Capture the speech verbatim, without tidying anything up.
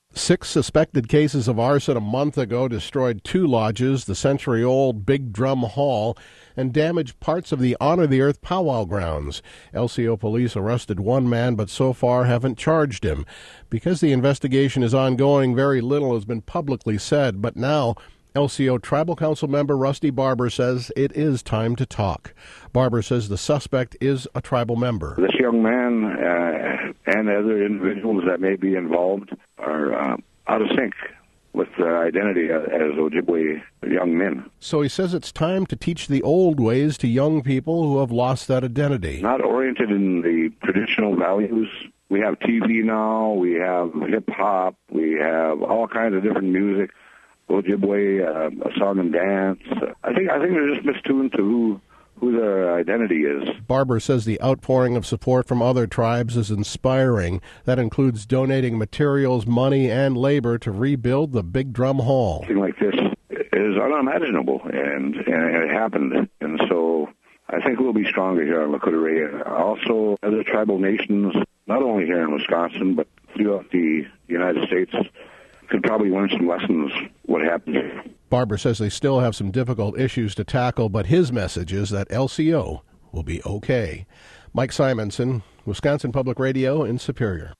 Six suspected cases of arson a month ago destroyed two lodges, the century-old Big Drum Hall, and damaged parts of the Honor the Earth powwow grounds. L C O police arrested one man, but so far haven't charged him. Because the investigation is ongoing, very little has been publicly said, but now L C O Tribal Council member Rusty Barber says it is time to talk. Barber says the suspect is a tribal member. This young man uh, and other individuals that may be involved are uh, out of sync with their identity as Ojibwe young men. So he says it's time to teach the old ways to young people who have lost that identity. Not oriented in the traditional values. We have T V now, we have hip-hop, we have all kinds of different music. Ojibwe, uh, a song and dance. I think I think they're just mistuned to who who their identity is. Barber says the outpouring of support from other tribes is inspiring. That includes donating materials, money, and labor to rebuild the Big Drum Hall. Something like this is unimaginable, and, and it happened. And so I think we'll be stronger here in Lakota Ray. Also, other tribal nations, not only here in Wisconsin, but throughout the United States, could probably learn some lessons what happened here. Barber says they still have some difficult issues to tackle, but his message is that L C O will be okay. Mike Simonson, Wisconsin Public Radio in Superior.